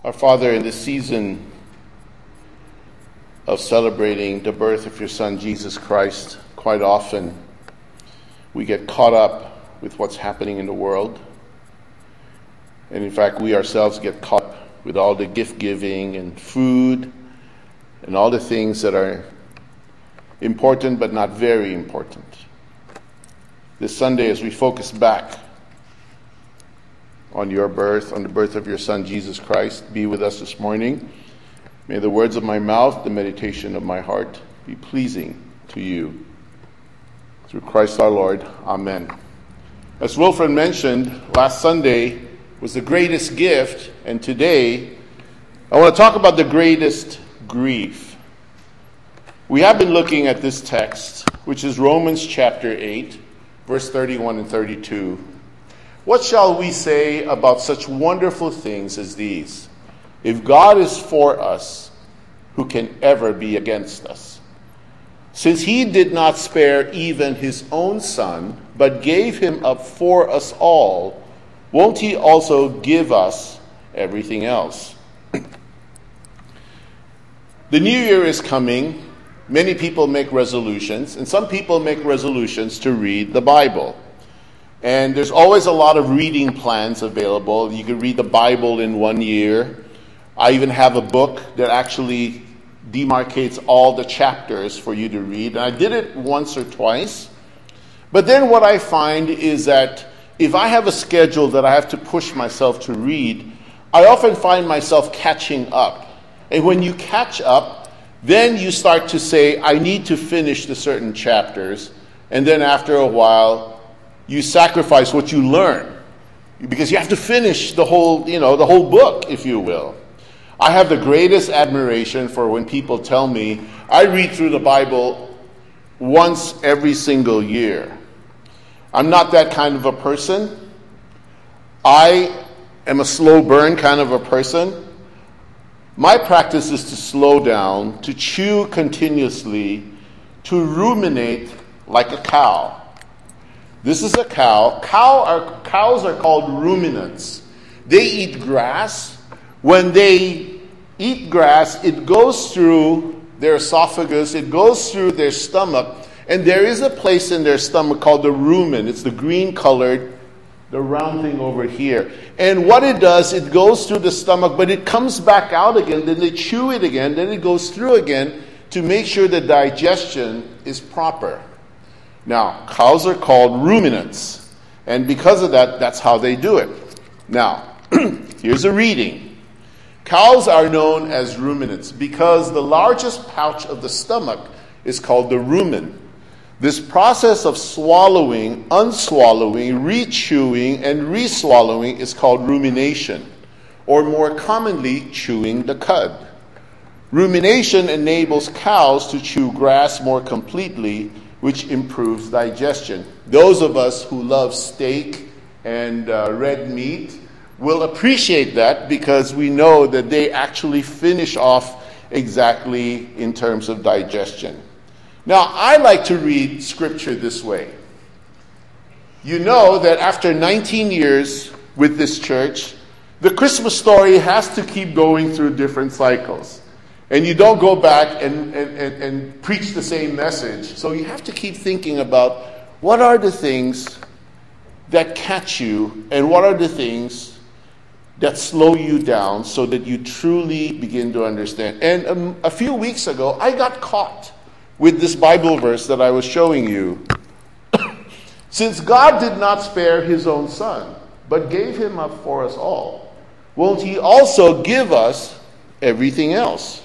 Our Father, in this season of celebrating the birth of your Son, Jesus Christ, quite often we get caught up with what's happening in the world. And in fact, we ourselves get caught with all the gift giving and food and all the things that are important but not very important. This Sunday, as we focus back on your birth, on the birth of your Son, Jesus Christ, be with us this morning. May the words of my mouth, the meditation of my heart be pleasing to you. Through Christ our Lord. Amen. As Wilfred mentioned, last Sunday was the greatest gift, and today I want to talk about the greatest grief. We have been looking at this text, which is Romans chapter 8, verse 31 and 32. What shall we say about such wonderful things as these? If God is for us, who can ever be against us? Since he did not spare even his own Son, but gave him up for us all, won't he also give us everything else? The new year is coming. Many people make resolutions, and some people make resolutions to read the Bible. And there's always a lot of reading plans available. You can read the Bible in 1 year. I even have a book that actually demarcates all the chapters for you to read. And I did it once or twice. But then what I find is that if I have a schedule that I have to push myself to read, I often find myself catching up. And when you catch up, then you start to say, I need to finish the certain chapters. And then after a while, you sacrifice what you learn because you have to finish the whole book, if you will. I have the greatest admiration for when people tell me, I read through the Bible once every single year. I'm not that kind of a person. I am a slow burn kind of a person. My practice is to slow down, to chew continuously, to ruminate like a cow. This is a cow. Cows are called ruminants. They eat grass. When they eat grass, it goes through their esophagus, it goes through their stomach, and there is a place in their stomach called the rumen. It's the green-colored, the round thing over here. And what it does, it goes through the stomach, but it comes back out again, then they chew it again, then it goes through again to make sure the digestion is proper. Now, cows are called ruminants, and because of that, that's how they do it. Now, here's a reading. Cows are known as ruminants because the largest pouch of the stomach is called the rumen. This process of swallowing, unswallowing, re-chewing, and re-swallowing is called rumination, or more commonly, chewing the cud. Rumination enables cows to chew grass more completely, which improves digestion. Those of us who love steak and red meat will appreciate that because we know that they actually finish off exactly in terms of digestion. Now, I like to read Scripture this way. You know that after 19 years with this church, the Christmas story has to keep going through different cycles. And you don't go back and preach the same message. So you have to keep thinking about what are the things that catch you and what are the things that slow you down so that you truly begin to understand. And a few weeks ago, I got caught with this Bible verse that I was showing you. Since God did not spare his own Son, but gave him up for us all, won't he also give us everything else?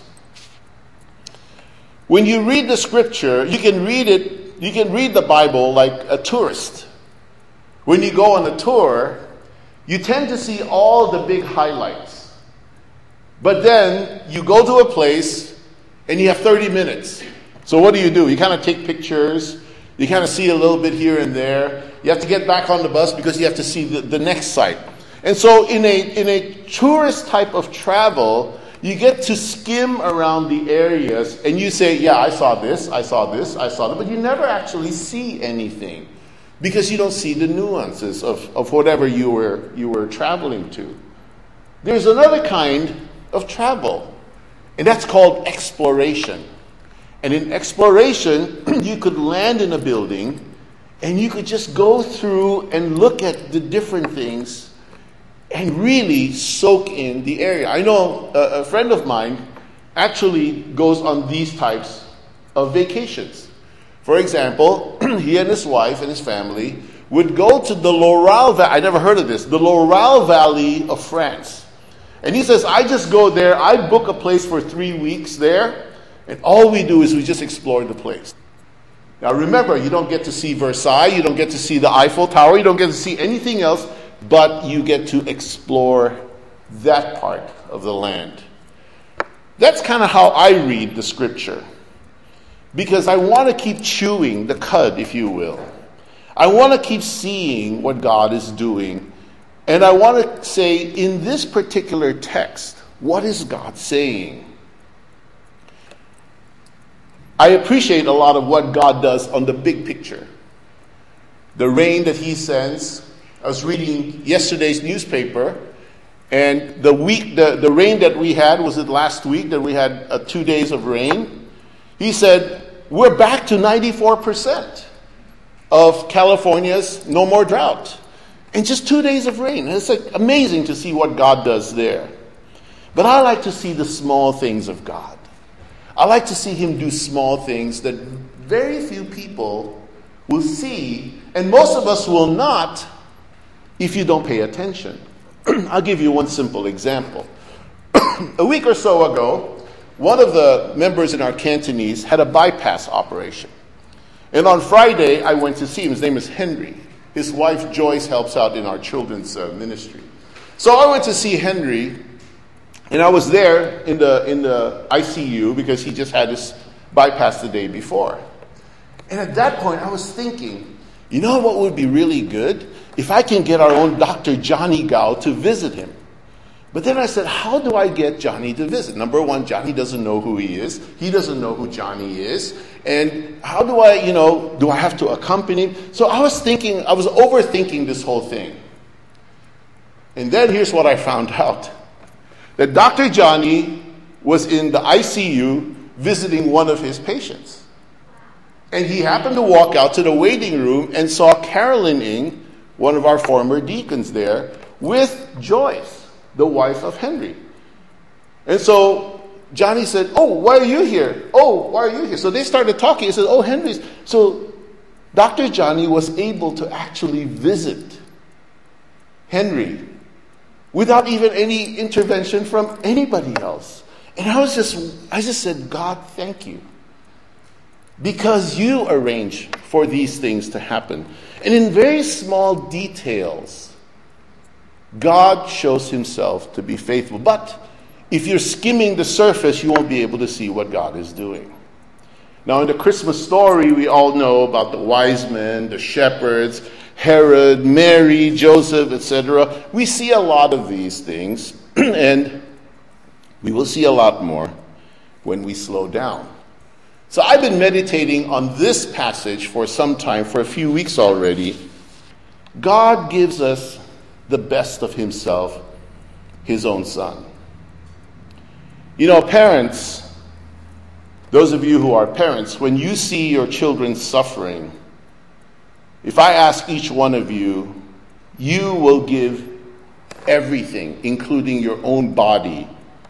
When you read the Scripture, you can read the Bible like a tourist. When you go on a tour, you tend to see all the big highlights. But then you go to a place and you have 30 minutes. So what do? You kind of take pictures. You kind of see a little bit here and there. You have to get back on the bus because you have to see the next site. And so in a tourist type of travel, you get to skim around the areas and you say, yeah, I saw this, I saw this, I saw that, but you never actually see anything because you don't see the nuances of whatever you were traveling to. There's another kind of travel. And that's called exploration. And in exploration, you could land in a building and you could just go through and look at the different things and really soak in the area. I know a friend of mine actually goes on these types of vacations. For example, he and his wife and his family would go to the Loire Valley. I never heard of this. The Loire Valley of France. And he says, I just go there. I book a place for 3 weeks there. And all we do is we just explore the place. Now remember, you don't get to see Versailles. You don't get to see the Eiffel Tower. You don't get to see anything else. But you get to explore that part of the land. That's kind of how I read the scripture. Because I want to keep chewing the cud, if you will. I want to keep seeing what God is doing. And I want to say, in this particular text, what is God saying? I appreciate a lot of what God does on the big picture. The rain that he sends. I was reading yesterday's newspaper, and the rain that we had, was it last week that we had 2 days of rain? He said, we're back to 94% of California's no more drought. And just 2 days of rain. And it's like amazing to see what God does there. But I like to see the small things of God. I like to see him do small things that very few people will see, and most of us will not if you don't pay attention. I'll give you one simple example. A week or so ago, one of the members in our Cantonese had a bypass operation. And on Friday, I went to see him. His name is Henry. His wife, Joyce, helps out in our children's ministry. So I went to see Henry, and I was there in the ICU because he just had his bypass the day before. And at that point, I was thinking, you know what would be really good? If I can get our own Dr. Johnny Gao to visit him. But then I said, how do I get Johnny to visit? Number one, Johnny doesn't know who he is. He doesn't know who Johnny is. And how do I, do I have to accompany him? So I was overthinking this whole thing. And then here's what I found out. That Dr. Johnny was in the ICU visiting one of his patients. And he happened to walk out to the waiting room and saw Carolyn Ng, one of our former deacons there, with Joyce, the wife of Henry. And so Johnny said, oh, why are you here? Oh, why are you here? So they started talking. He said, oh, Henry's. So Dr. Johnny was able to actually visit Henry without even any intervention from anybody else. And I just said, God, thank you. Because you arrange for these things to happen. And in very small details, God shows himself to be faithful. But if you're skimming the surface, you won't be able to see what God is doing. Now, in the Christmas story, we all know about the wise men, the shepherds, Herod, Mary, Joseph, etc. We see a lot of these things, and we will see a lot more when we slow down. So I've been meditating on this passage for some time, for a few weeks already. God gives us the best of himself, his own son. Parents, those of you who are parents, when you see your children suffering, if I ask each one of you, you will give everything, including your own body,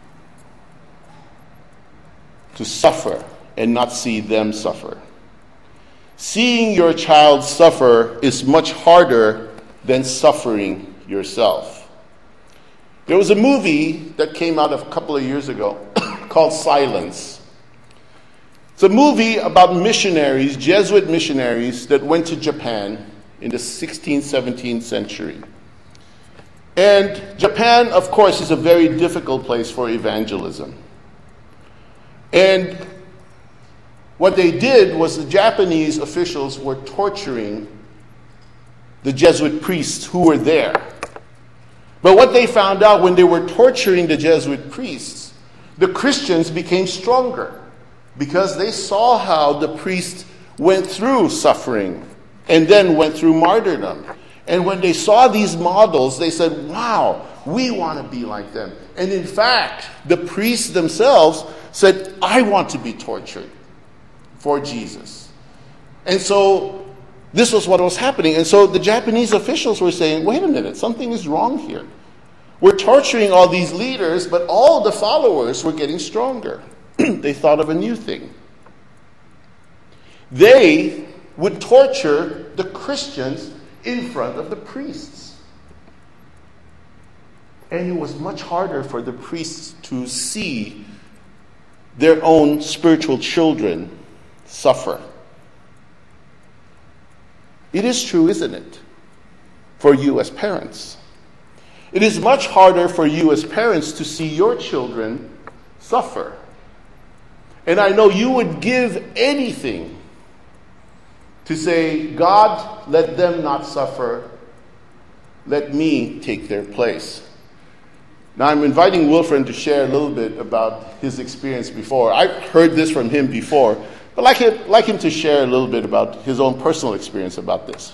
to suffer and not see them suffer. Seeing your child suffer is much harder than suffering yourself. There was a movie that came out a couple of years ago called Silence. It's a movie about missionaries, Jesuit missionaries, that went to Japan in the 16th, 17th century. And Japan, of course, is a very difficult place for evangelism. And what they did was the Japanese officials were torturing the Jesuit priests who were there. But what they found out when they were torturing the Jesuit priests, the Christians became stronger because they saw how the priests went through suffering and then went through martyrdom. And when they saw these models, they said, wow, We want to be like them. And in fact, the priests themselves said, I want to be tortured for Jesus. And so this was what was happening. And so the Japanese officials were saying, wait a minute, something is wrong here. We're torturing all these leaders, but all the followers were getting stronger. They thought of a new thing. They would torture the Christians in front of the priests. And it was much harder for the priests to see their own spiritual children suffer. It is true, isn't it, for you as parents? It is much harder for you as parents to see your children suffer. And I know you would give anything to say, God, let them not suffer. Let me take their place. Now I'm inviting Wilfred to share a little bit about his experience before. I've heard this from him before, but I'd like him to share a little bit about his own personal experience about this.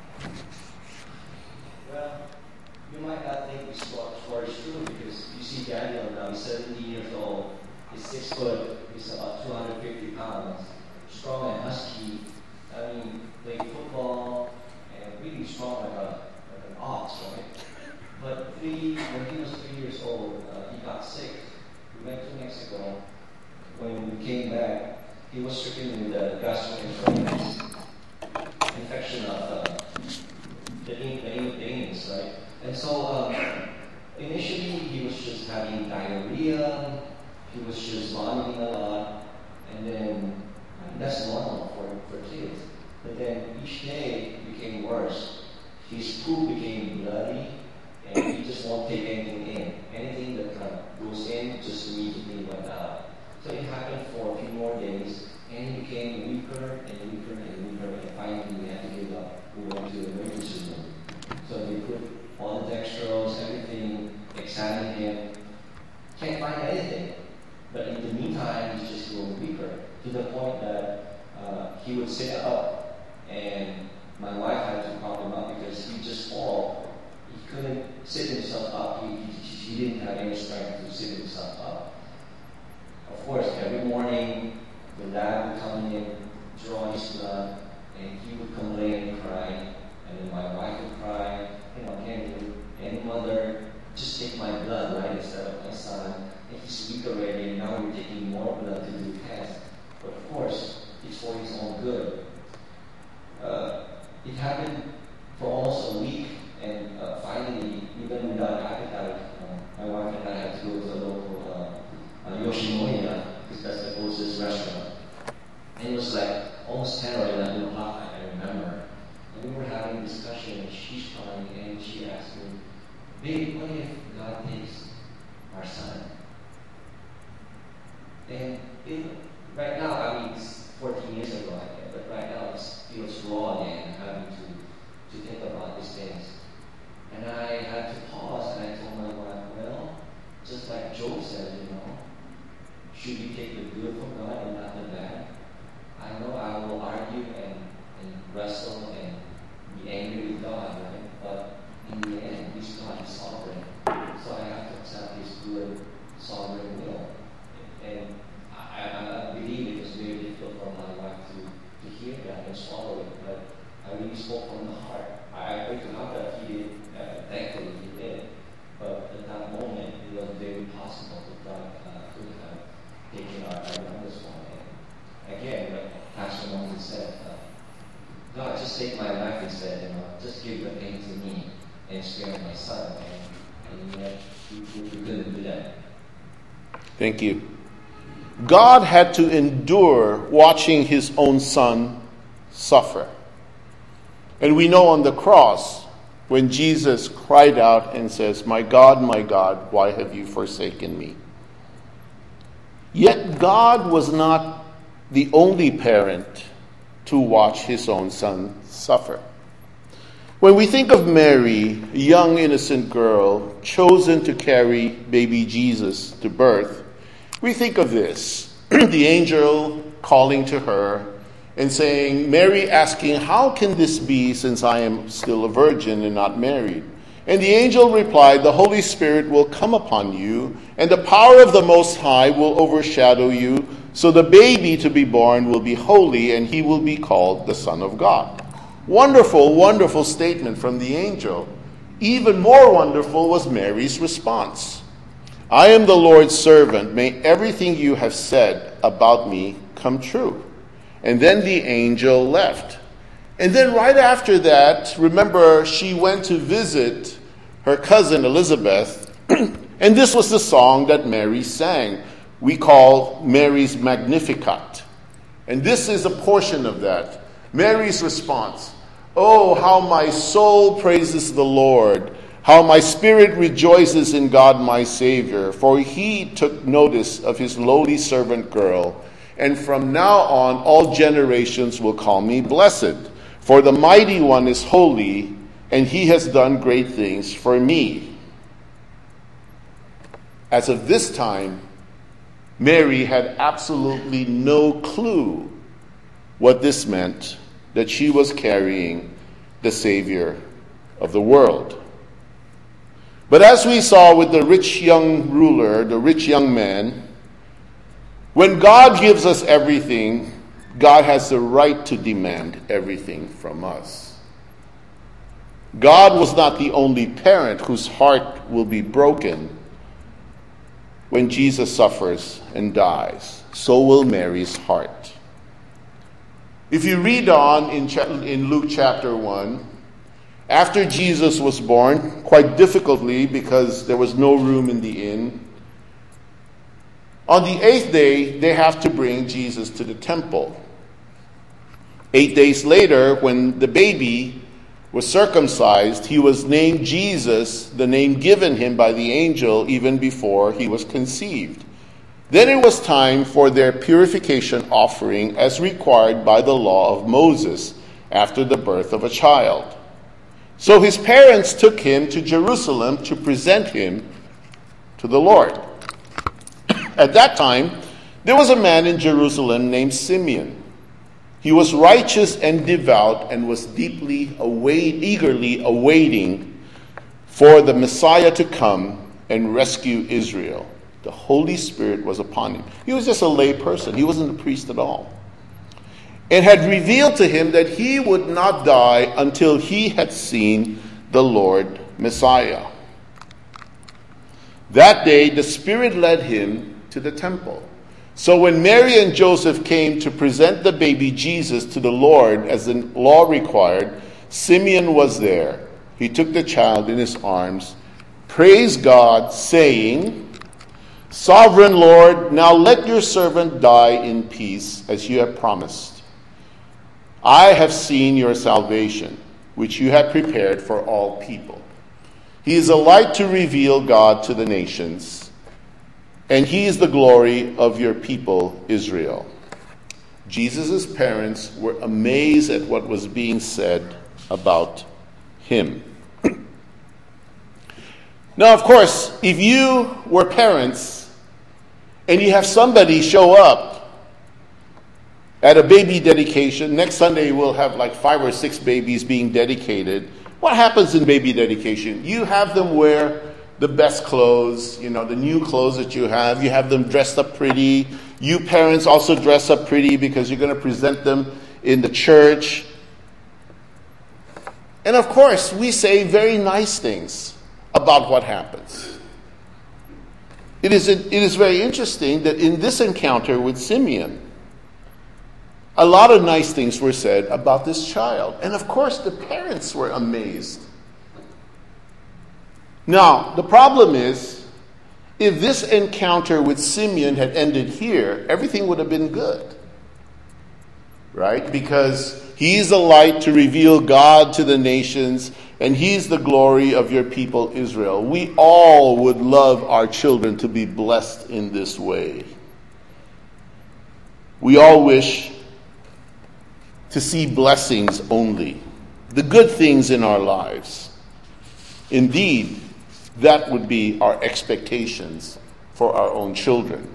Well, you might not think this story is true because you see Daniel now, he's 70 years old, he's 6 foot, he's about 250 pounds, strong and husky. I mean, played football and really strong like an ox, right? But when he was 3 years old, he got sick. We went to Mexico. When we came back, he was stricken with a gastroenteritis infection of the anus, right? And so initially he was just having diarrhea, he was just vomiting a lot, and then that's normal for kids. But then each day it became worse. His poop became bloody, and he just won't take anything in. Anything that goes in just immediately went out. So it happened for a few more days, and he became weaker and weaker and weaker, and finally we had to give up. We went to the emergency room. So they put all the dextrose, everything, examined him. Can't find anything. But in the meantime, he's just growing weaker, to the point that he would sit up, and my wife had to prop him up because he'd just fall. He couldn't sit himself up. He didn't have any strength to sit himself up. Of course, every morning, the lab would come in, draw his blood, and he would complain and cry, and then my wife would cry. Again, any mother, just take my blood, right, instead of my son. And he's weak already, and now we're taking more blood to do tests. But of course, it's for his own good. It happened for almost a week, and finally, even without appetite, my wife and I had to go to the local Yoshinoya, because that's the closest restaurant. And it was like almost 10 or 11 o'clock, I remember. And we were having a discussion, and she's crying, and she asked me, babe, what if God takes our son? And right now, I mean, it's 14 years ago, but right now it feels raw again, having to think about these things. And I had to pause, and I told my wife, well, just like Job said, should we take the good from God and not the bad? I know I will argue and wrestle and be angry with God, right? But in the end, He's God, He's sovereign. So I have to accept His good, sovereign will. And I believe it was very difficult for my wife to hear that and swallow it, but I really spoke from the heart. I pray to God that He did, thankfully He did. But at that moment, it was very possible that God could have taken our youngest one. And again, like Pastor Moses said, God, just take my life instead, just give the pain to me and spare my son. And yet, we couldn't do that. Thank you. God had to endure watching His own Son suffer. And we know on the cross, when Jesus cried out and says, my God, why have you forsaken me? Yet God was not the only parent to watch His own Son suffer. When we think of Mary, a young innocent girl chosen to carry baby Jesus to birth, we think of this, the angel calling to her and saying, Mary asking, how can this be since I am still a virgin and not married? And the angel replied, "The Holy Spirit will come upon you, and the power of the Most High will overshadow you. So the baby to be born will be holy, and he will be called the Son of God." Wonderful, wonderful statement from the angel. Even more wonderful was Mary's response. "I am the Lord's servant. May everything you have said about me come true." And then the angel left. And then right after that, remember, she went to visit her cousin Elizabeth, and this was the song that Mary sang. We call Mary's Magnificat. And this is a portion of that. Mary's response: "Oh, how my soul praises the Lord, how my spirit rejoices in God my Savior, for he took notice of his lowly servant girl. And from now on, all generations will call me blessed. For the Mighty One is holy, and he has done great things for me." As of this time, Mary had absolutely no clue what this meant, that she was carrying the Savior of the world. But as we saw with the rich young ruler, the rich young man, when God gives us everything, God has the right to demand everything from us. God was not the only parent whose heart will be broken when Jesus suffers and dies. So will Mary's heart. If you read on in Luke chapter 1, after Jesus was born, quite difficultly because there was no room in the inn, on the 8th day, they have to bring Jesus to the temple. 8 days later, when the baby was circumcised, he was named Jesus, the name given him by the angel even before he was conceived. Then it was time for their purification offering as required by the law of Moses after the birth of a child. So his parents took him to Jerusalem to present him to the Lord. At that time, there was a man in Jerusalem named Simeon. He was righteous and devout and was eagerly awaiting for the Messiah to come and rescue Israel. The Holy Spirit was upon him. He was just a lay person. He wasn't a priest at all. And had revealed to him that he would not die until he had seen the Lord Messiah. That day, the Spirit led him to the temple. So when Mary and Joseph came to present the baby Jesus to the Lord as the law required, Simeon was there. He took the child in his arms, praised God, saying, "Sovereign Lord, now let your servant die in peace, as you have promised. I have seen your salvation, which you have prepared for all people. He is a light to reveal God to the nations, and he is the glory of your people, Israel." Jesus' parents were amazed at what was being said about him. Now, of course, if you were parents and you have somebody show up at a baby dedication, next Sunday we'll have like 5 or 6 babies being dedicated. What happens in baby dedication? You have them wear the best clothes, the new clothes that you have them dressed up pretty. You parents also dress up pretty because you're going to present them in the church. And of course, we say very nice things about what happens. It is very interesting that in this encounter with Simeon, a lot of nice things were said about this child. And of course, the parents were amazed. Now, the problem is, if this encounter with Simeon had ended here, everything would have been good. Right? Because he's the light to reveal God to the nations, and he's the glory of your people, Israel. We all would love our children to be blessed in this way. We all wish to see blessings only, the good things in our lives. Indeed, that would be our expectations for our own children.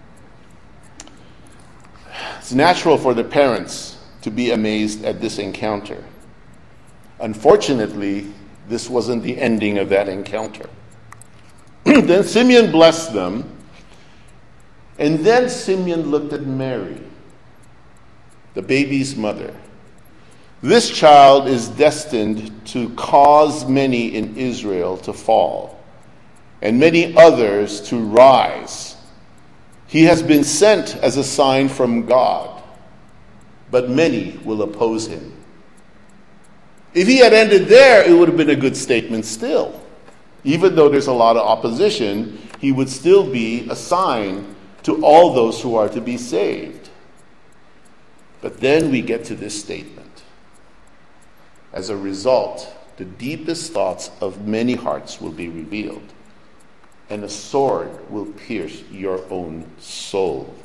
It's natural for the parents to be amazed at this encounter. Unfortunately, This wasn't the ending of that encounter. Then Simeon blessed them, and then Simeon looked at Mary, the baby's mother. This child is destined to cause many in Israel to fall, and many others to rise. He has been sent as a sign from God, but many will oppose him. If he had ended there, it would have been a good statement still. Even though there's a lot of opposition, he would still be a sign to all those who are to be saved. But then we get to this statement. As a result, the deepest thoughts of many hearts will be revealed, and a sword will pierce your own soul.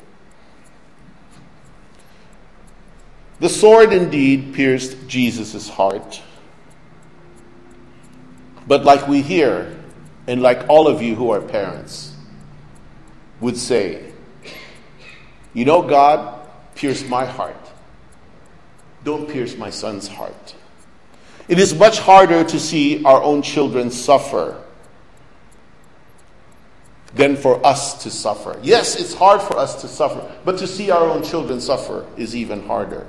The sword indeed pierced Jesus' heart. But like we hear, and like all of you who are parents would say, you know, God, pierce my heart. Don't pierce my son's heart. It is much harder to see our own children suffer than for us to suffer. Yes, it's hard for us to suffer, but to see our own children suffer is even harder.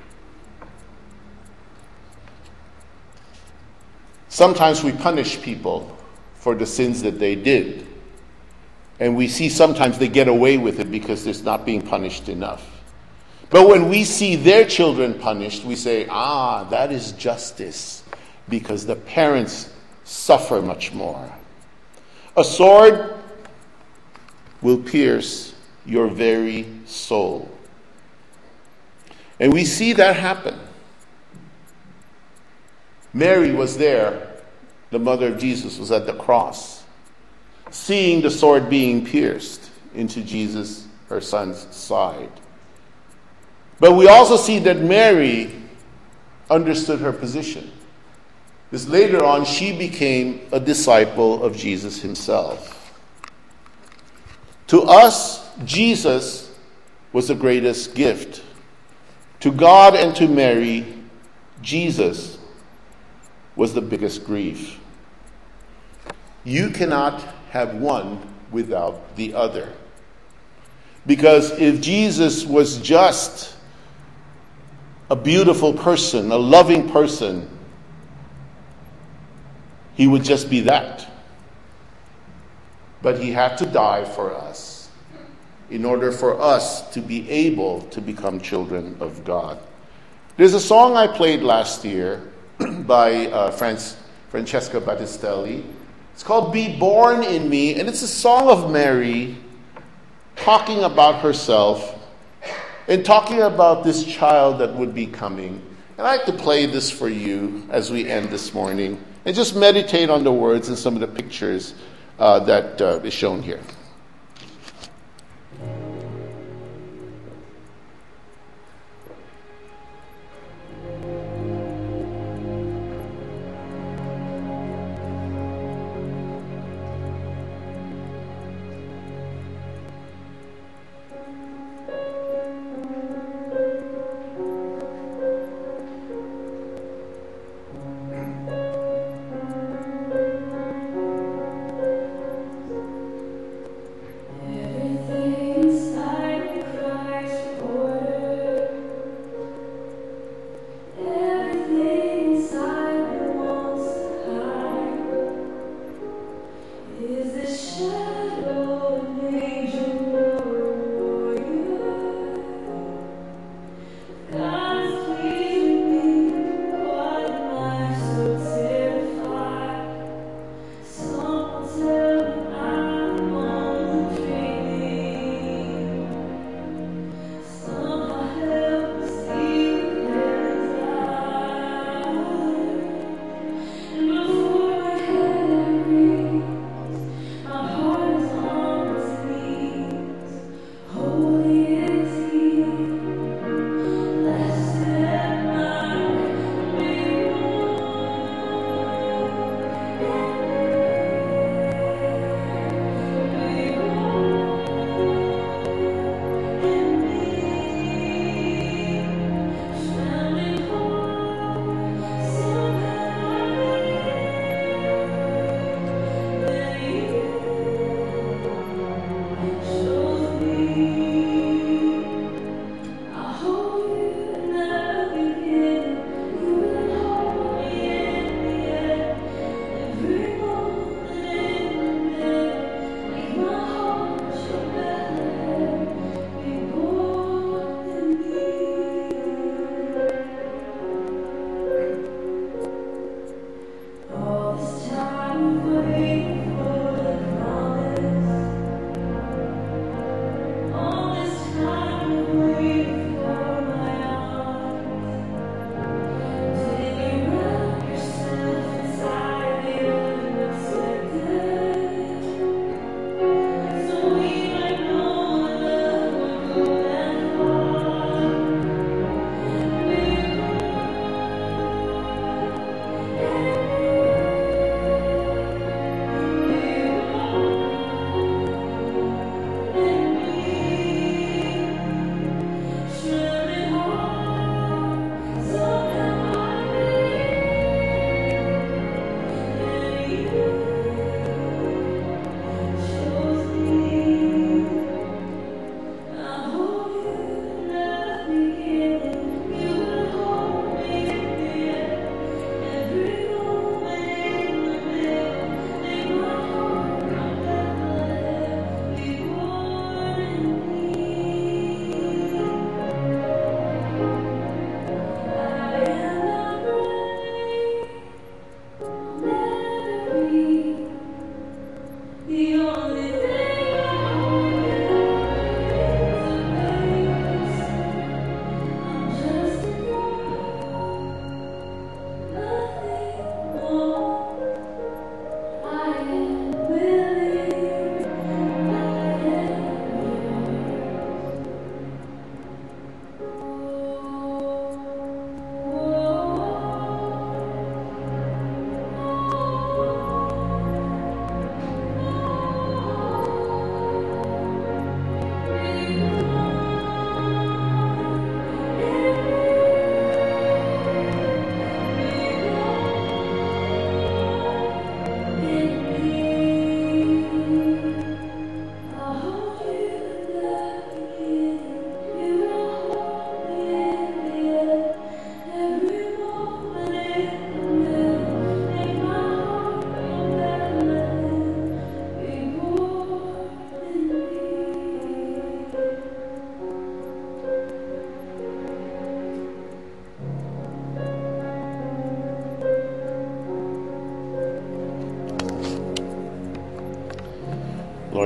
Sometimes we punish people for the sins that they did. And we see sometimes they get away with it because they're not being punished enough. But when we see their children punished, we say, that is justice, because the parents suffer much more. A sword will pierce your very soul. And we see that happen. Mary was there, the mother of Jesus was at the cross, seeing the sword being pierced into Jesus, her son's side. But we also see that Mary understood her position. Because later on, she became a disciple of Jesus himself. To us, Jesus was the greatest gift. To God and to Mary, Jesus was the biggest grief. You cannot have one without the other. Because if Jesus was just a beautiful person, a loving person, he would just be that. But he had to die for us in order for us to be able to become children of God. There's a song I played last year by Francesca Battistelli. It's called Be Born in Me, and it's a song of Mary talking about herself and talking about this child that would be coming. And I'd like to play this for you as we end this morning and just meditate on the words and some of the pictures that is shown here.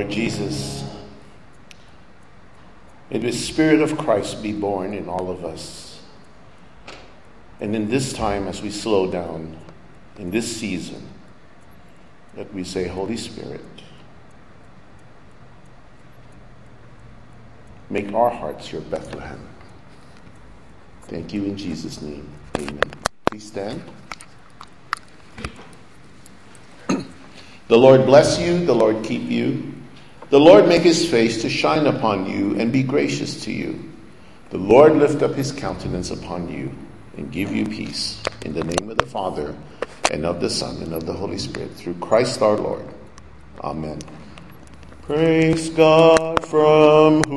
Lord Jesus, may the Spirit of Christ be born in all of us. And in this time, as we slow down, in this season, that we say, Holy Spirit, make our hearts your Bethlehem. Thank you in Jesus' name. Amen. Please stand. The Lord bless you, the Lord keep you. The Lord make his face to shine upon you and be gracious to you. The Lord lift up his countenance upon you and give you peace. In the name of the Father, and of the Son, and of the Holy Spirit, through Christ our Lord. Amen. Praise God, from whom